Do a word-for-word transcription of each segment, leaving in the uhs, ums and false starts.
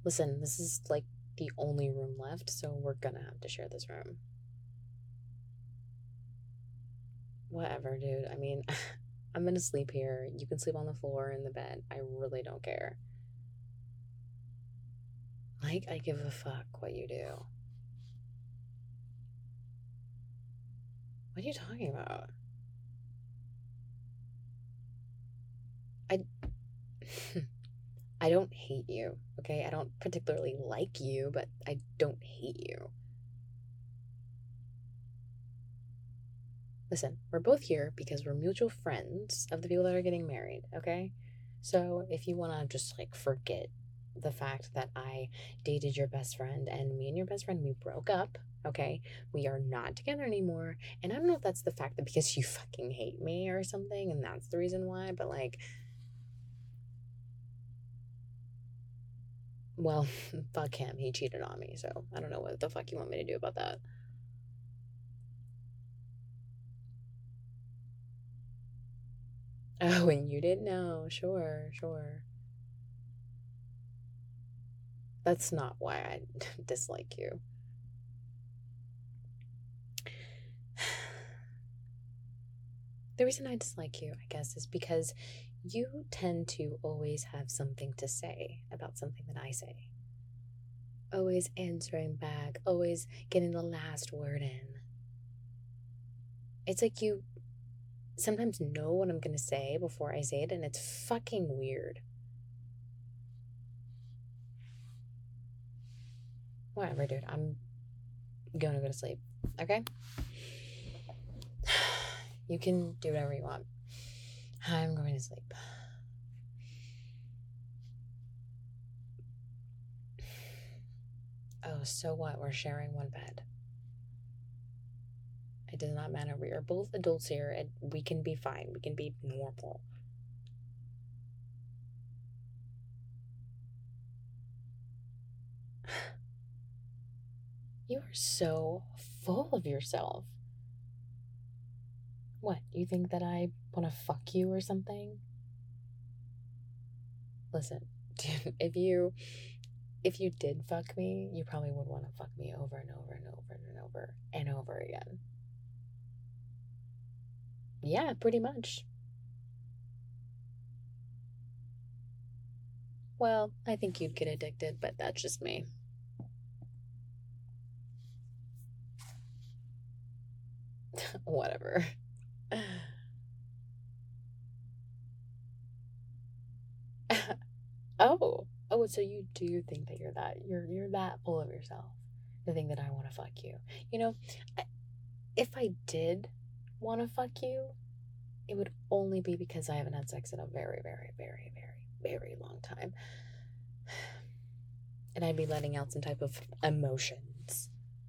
Listen, this is like the only room left, so we're gonna have to share this room. Whatever, dude. I mean, I'm gonna sleep here. You can sleep on the floor in the bed. I really don't care. Like, I give a fuck what you do. What are you talking about? I. I don't hate you, okay? I don't particularly like you, but I don't hate you. Listen, we're both here because we're mutual friends of the people that are getting married, okay? So if you want to just like forget the fact that I dated your best friend and me and your best friend, we broke up, okay? We are not together anymore. And I don't know if that's the fact that because you fucking hate me or something, and that's the reason why, but like, well, fuck him. He cheated on me, so I don't know what the fuck you want me to do about that. Oh, and you didn't know. Sure, sure. That's not why I dislike you. The reason I dislike you, I guess, is because you tend to always have something to say about something that I say. Always answering back, always getting the last word in. It's like you sometimes know what I'm going to say before I say it, and it's fucking weird. Whatever, dude. I'm going to go to sleep. Okay? You can do whatever you want. I'm going to sleep. Oh, so what? We're sharing one bed. It does not matter. We are both adults here and we can be fine. We can be normal. You are so full of yourself. What? You think that I want to fuck you or something? Listen, dude, if you if you did fuck me, you probably would want to fuck me over and over and over and over and over again. Yeah, pretty much. Well, I think you'd get addicted, but that's just me. Whatever. Oh, oh, so you do think that you're that you're you're that full of yourself to think that I want to fuck you. You know, I, if I did want to fuck you, it would only be because I haven't had sex in a very, very, very, very, very long time, and I'd be letting out some type of emotions.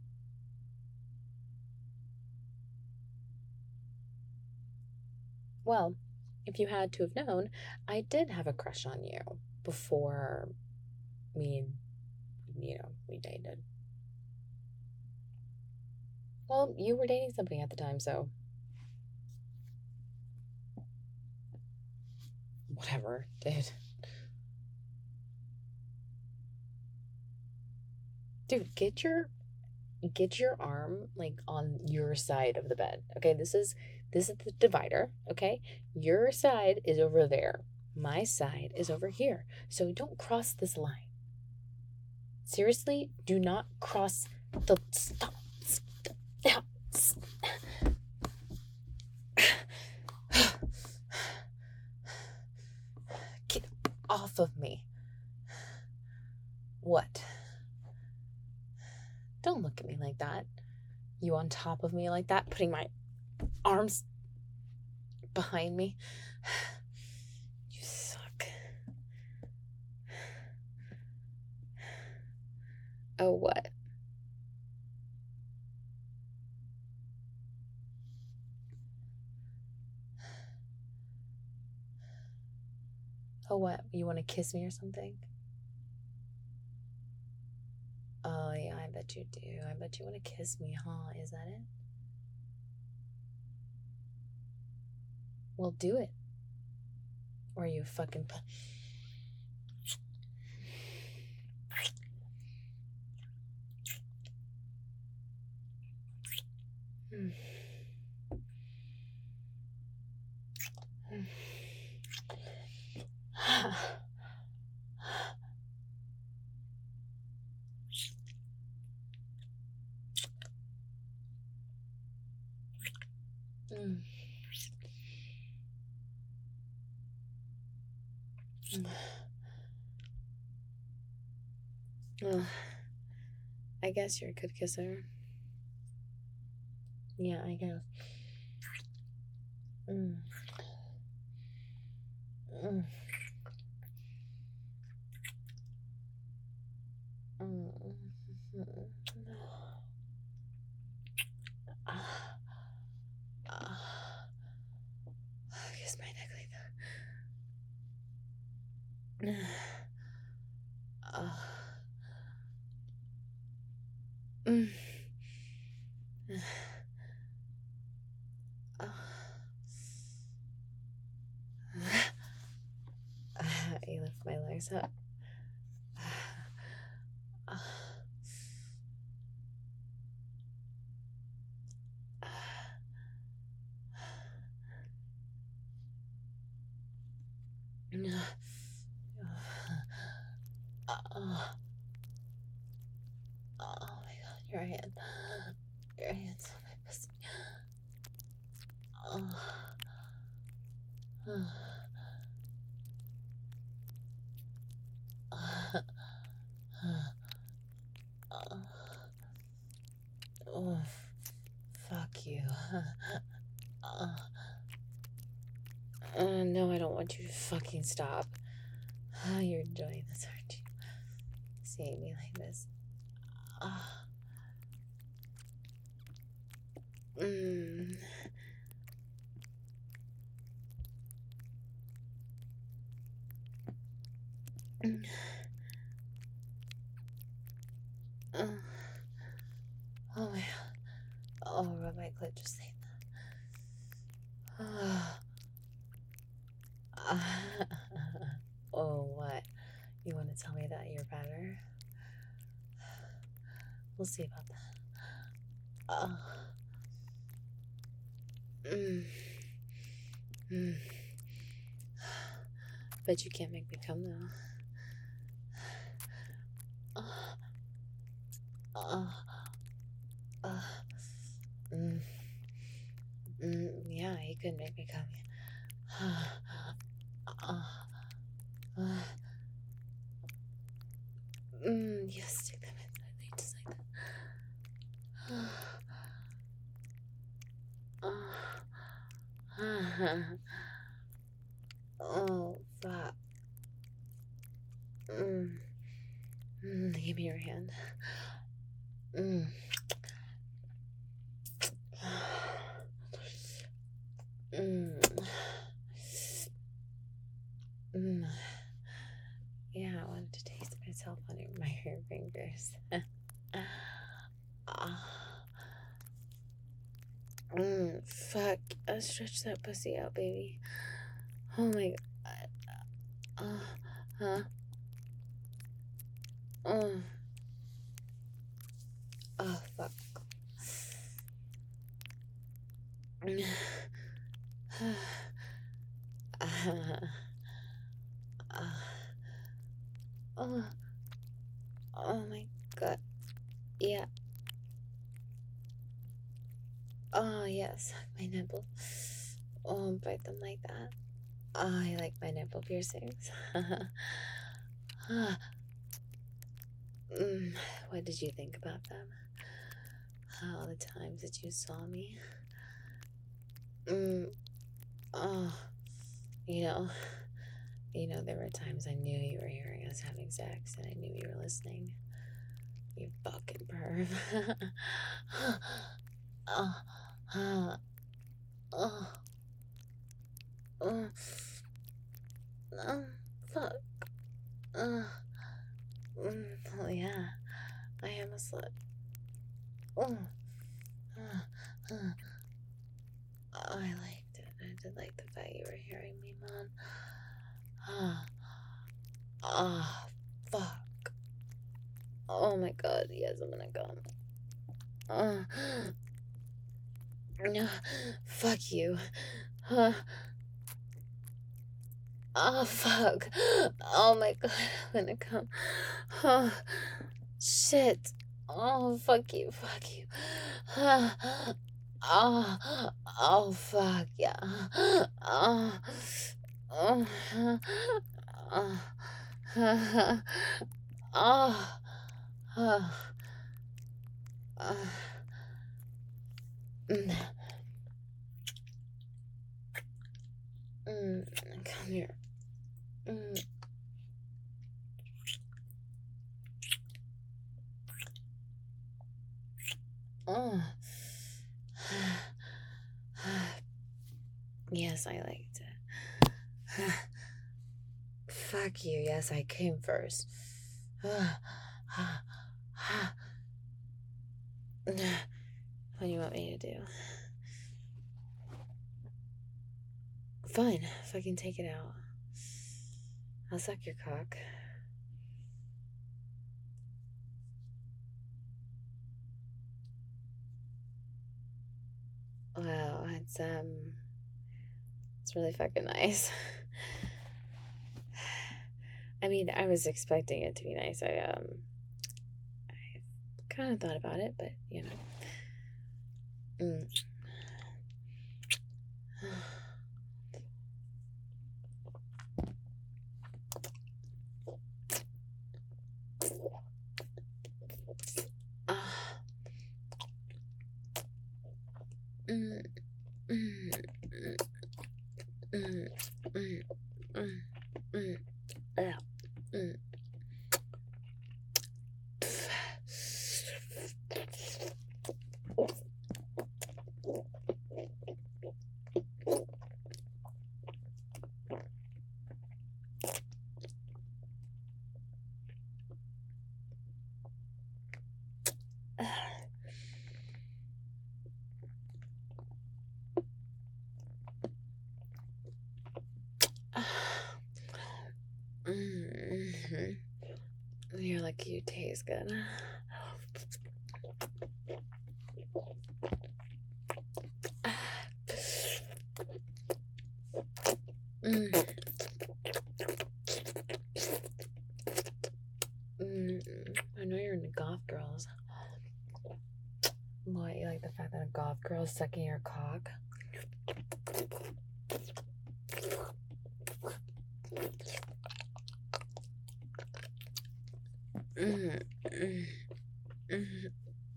Well, if you had to have known, I did have a crush on you before me, you know, we dated. Well, you were dating somebody at the time, so whatever, dude. Dude, get your get your arm like on your side of the bed. Okay, this is this is the divider, okay? Your side is over there. My side is over here. So don't cross this line. Seriously, do not cross the stop. Stop. stop. Get off of me. What? Don't look at me like that. You on top of me like that, putting my arms behind me. You suck. Oh, what? Oh, what? You want to kiss me or something? Oh, yeah, I bet you do. I bet you want to kiss me, huh? Is that it? Well, do it. Or you fucking. Mm. Mm. Mm. Well, I guess you're a good kisser. Yeah, I guess. Mm. Mm. Mm. Mm. Ah. Ah. Kiss my neck like that. Ah. Mm. Ah. Ah, you lift my legs up. Ah. Ah. Ah. Oh my god, your hand. Your hands on my pussy. Oh. Oh, fuck you. Uh, uh, no, I don't want you to fucking stop. Uh, you're enjoying this, aren't you? Seeing me like this. Uh, mm. Mm. Uh, oh my god. Oh, rub my clit just like that. Uh, oh, what? You want to tell me that you're better? We'll see about that. Uh, mm, mm. Bet you can't make me come though. Uh, uh, uh, mm, mm, yeah, he could make me come. Uh, uh, uh, mm, yes, stick them in slightly, just like that. Uh, oh, fuck. Mm, mm, give me your hand. Mm. Mm. Mm. Yeah, I wanted to taste myself on your, my hair fingers. Ah. Mm, fuck. Uh, stretch that pussy out, baby. Oh my god. Uh, huh? Oh. Oh, fuck. uh, oh. Oh my god. Yeah. Oh, yes. My nipple. Oh, bite them like that. Oh, I like my nipple piercings. mm, what did you think about them? All the times that you saw me. Mm, oh, you know, you know, there were times I knew you were hearing us having sex, and I knew you were listening. You fucking perv. oh, oh, oh, oh, oh, fuck. Oh, mm, oh yeah, I am a slut. Oh, uh, uh, I liked it. I did like the fact you were hearing me, Mom. Ah, ah, fuck. Oh my god, yes, I'm gonna come. Uh, No, fuck you. Huh. Oh, fuck. Oh my god, I'm gonna come. Oh, shit. Oh, fuck you, fuck you. Oh, oh, fuck, yeah. Oh, oh, oh, oh, oh, oh, mm, mm, come here. Mm, oh. Yes, I liked it. Fuck you. Yes, I came first. What do you want me to do? Fine. Fucking take it out. I'll suck your cock. Wow, it's um it's really fucking nice. I mean, I was expecting it to be nice. I um I kind of thought about it, but you know. Mm. Ah. Mm, mm, mm, mm, mm, mm, mm, ah, mm. Mm-hmm. You're lucky you taste good. Mm. Mm. I know you're into goth girls. What, you like the fact that a goth girl's sucking your cock? Mm. Mm. Mm.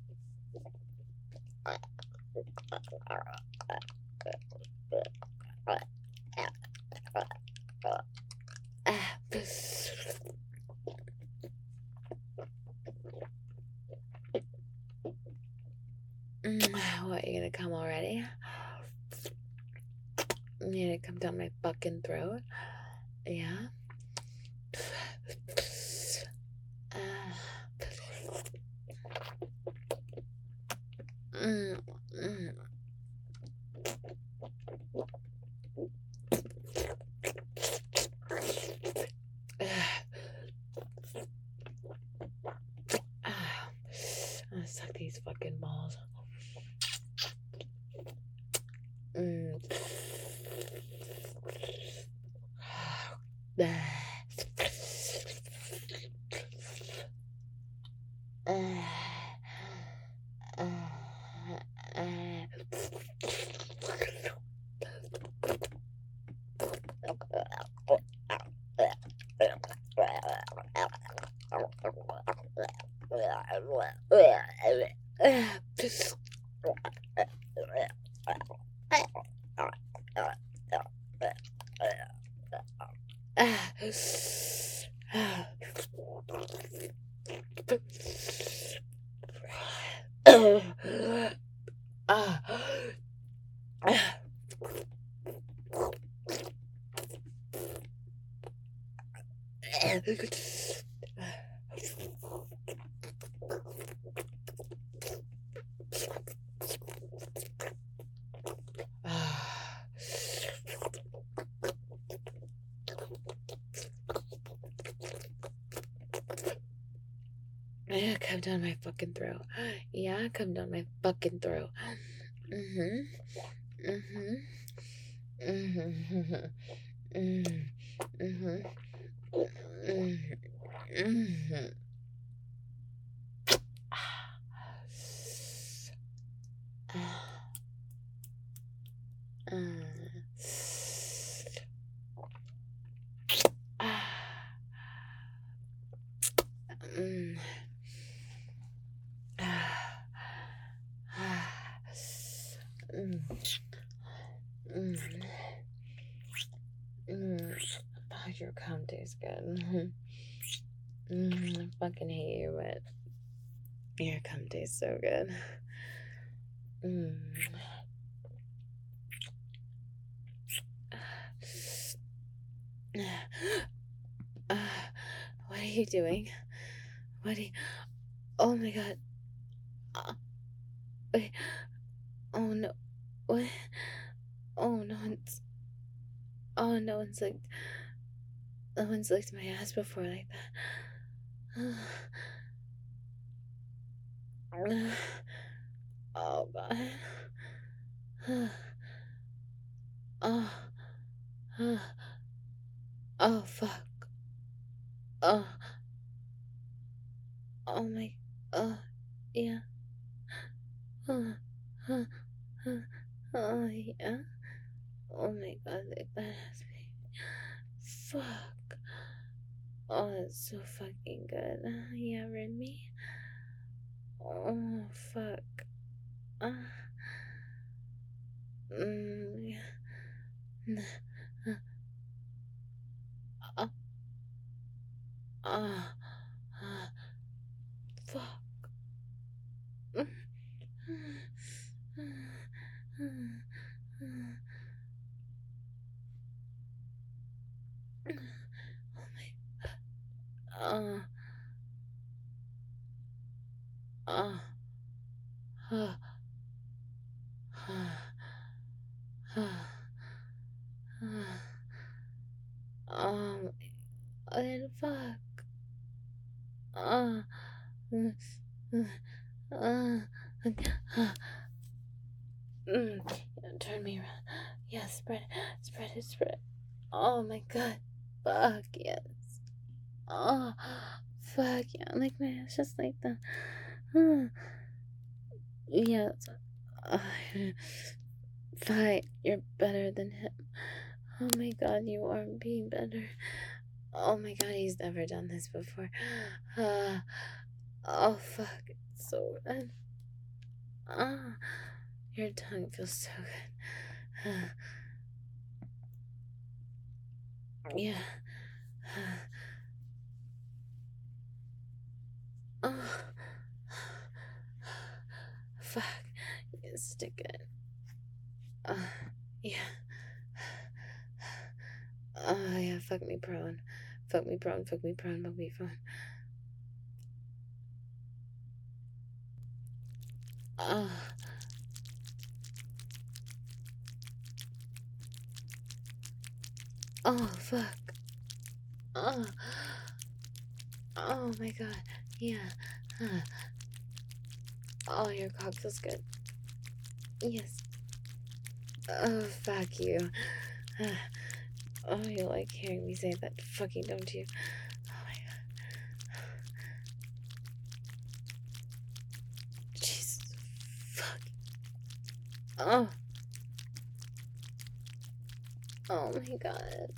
Mm. What, you gonna come already? You gonna come down my fucking throat? Yeah? Mm. Mm. I'm gonna suck these fucking balls. Mm. Yeah, come down my fucking throat. Yeah, come down my fucking throat. Mm-hmm. Mm-hmm. Mm-hmm. Mm-hmm. Mm-hmm. Mm-hmm. Mm. Mm. Mm. Mm. Oh, your cum tastes good. Mm, I fucking hate you, but your cum tastes so good. Mm. Uh, what are you doing? What are you... Oh my god. Uh, wait. Oh no. What? Oh, no one's... Oh, no one's licked... No one's licked my ass before like that. Oh god. Oh. Oh. Oh fuck. Oh. Oh my... Oh. Yeah. Oh. Oh. Oh. Oh yeah. Oh my god, like that has me. Fuck. Oh, that's so fucking good. Yeah, rid me. Oh, fuck. Uh, mm, yeah. Uh, uh, uh, fuck. Mm, Oh my. Uh, uh, uh, uh, uh, um, and fuck. Uh, uh, uh, uh, Mm, yeah, turn me around. Yeah, spread it, spread it, spread it. Oh my god. Fuck yes. Oh, fuck yeah. Like my ass just like that. Uh, yeah. Uh, fine. You're better than him. Oh my god, you are being better. Oh my god, he's never done this before. Uh, oh fuck. It's so good. Ah, your tongue feels so good. Yeah. Oh, fuck. Yeah, stick it. Uh, yeah. Oh, yeah. Fuck me prone. Fuck me prone. Fuck me prone. Fuck me prone. Oh. Oh, fuck. Oh. Oh my god. Yeah. Huh. Oh, your cock feels good. Yes. Oh, fuck you. Oh, you like hearing me say that fucking, don't you? Oh my god. Jesus. Fuck. Oh. Oh my god.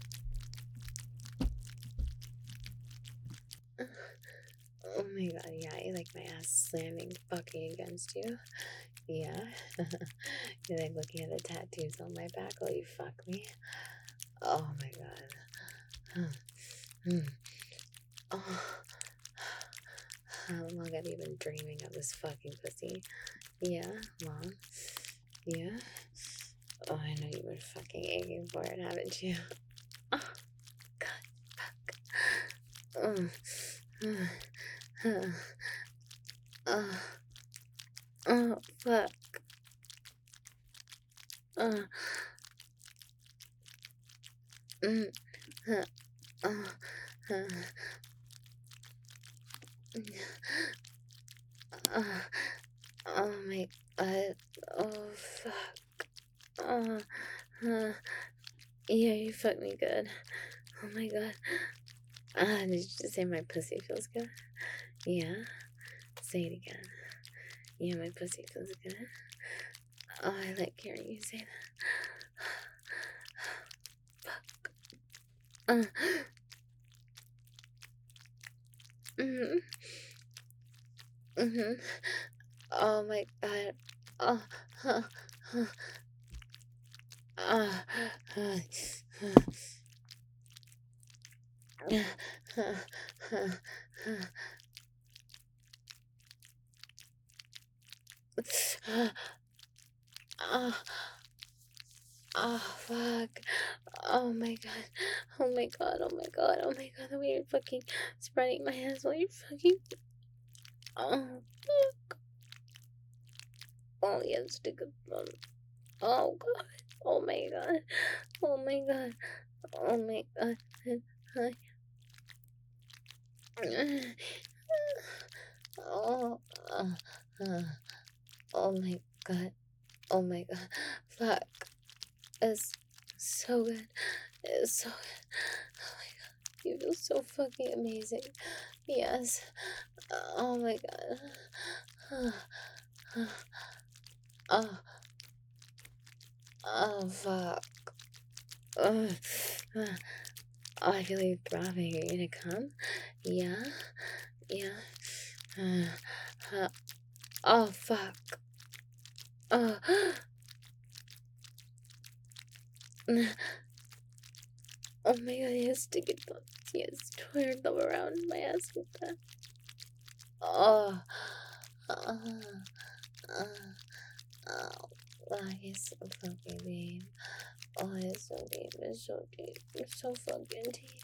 Oh my god, yeah, I like my ass slamming fucking against you. Yeah. You like looking at the tattoos on my back while you fuck me. Oh my god. Mm. Oh. How long have you been dreaming of this fucking pussy? Yeah, long. Yeah. Oh, I know you've been fucking aching for it, haven't you? Oh, God, fuck. Oh, oh, oh, fuck. Oh, mm, uh, oh, uh, uh, uh, Oh my god. Oh fuck. Oh, uh, yeah, you fucked me good. Oh my god. Ah, did you just say my pussy feels good? Yeah. Say it again. Yeah, my pussy feels good. Oh, I like hearing you say that. Fuck. Uh. Mm-hmm. Mm-hmm. Oh my god. Oh. Huh. Huh. Ah. Huh. Huh. Huh. Huh. Huh. Oh, oh, fuck. Oh my god. Oh my god. Oh my god. Oh my god. The way you're fucking spreading my hands while you're fucking. Oh, fuck. Oh, yes, stick it. Um, oh god. Oh my god. Oh my god. Oh my god. Hi. Oh, uh, uh, oh my god. Oh my god. Fuck. It's so good. It's so good. Oh my god. You feel so fucking amazing. Yes. Oh my god. Oh, oh fuck. Oh, I feel you throbbing. Are you gonna come? Yeah? Yeah. Oh fuck. Oh. Oh my god, yes, stick it up. Yes, turn them around my ass with that. Oh. Uh, uh, oh. Oh, he's so fucking deep. Oh, it's so deep. It's so deep. It's so fucking deep.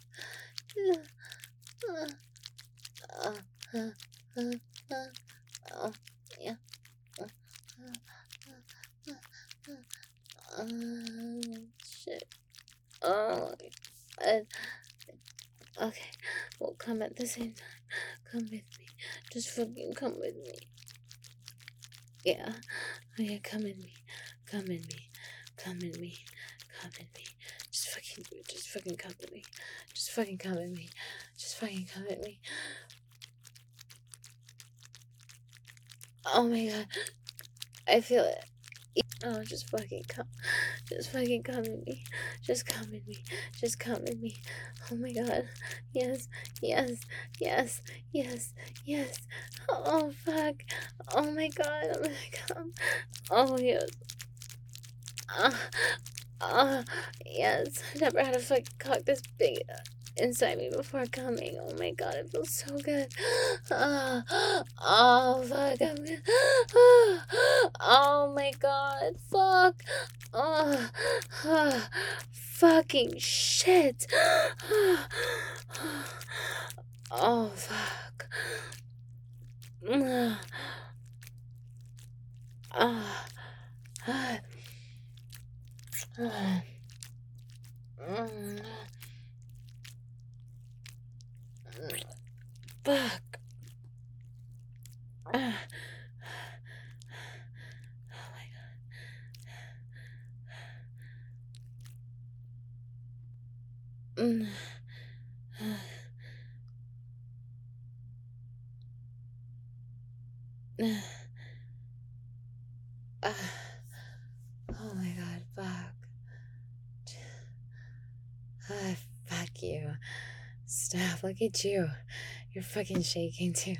Uh, uh, uh, uh, uh, uh, oh, yeah. Uh, uh, uh, uh, uh, shit. Oh, uh, okay. We'll come at the same time. Come with me. Just fucking come with me. Yeah. Oh, yeah, come in me. Come in me. Come in me. Come in me. Just fucking, just fucking come in me. Just fucking come in me. Just fucking come in me. Oh my god. I feel it. Oh, just fucking come. Just fucking come in me. Just come in me. Just come in me. Oh my god. Yes, yes, yes, yes, yes. Oh, fuck. Oh my god. I'm gonna come. Oh, yes. Ah, ah, yes. I never had a fucking cock this big inside me before coming. Oh my god, it feels so good. Ah, oh, fuck. I'm gonna... Oh my god, fuck. Oh, ah, fucking shit. Oh, fuck. Ah, ah, ah, ah. Mm, fuck. Ah. Oh my god. Mm. Ah. Oh my god, fuck. Ah, fuck you. Stop, look at you. You're fucking shaking too.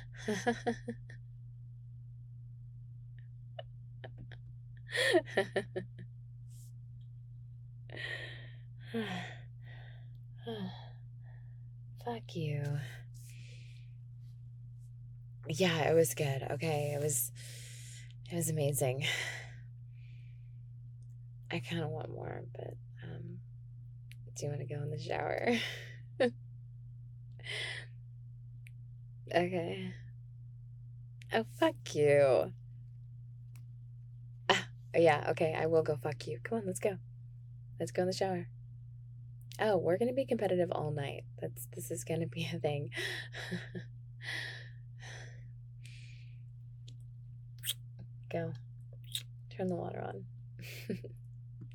Fuck you. Yeah, it was good. Okay, it was it was amazing. I kind of want more, but um do you want to go in the shower? Okay. Oh, fuck you. Ah, yeah, okay, I will go fuck you. Come on, let's go. Let's go in the shower. Oh, we're gonna be competitive all night. That's this is gonna be a thing. Go. Turn the water on.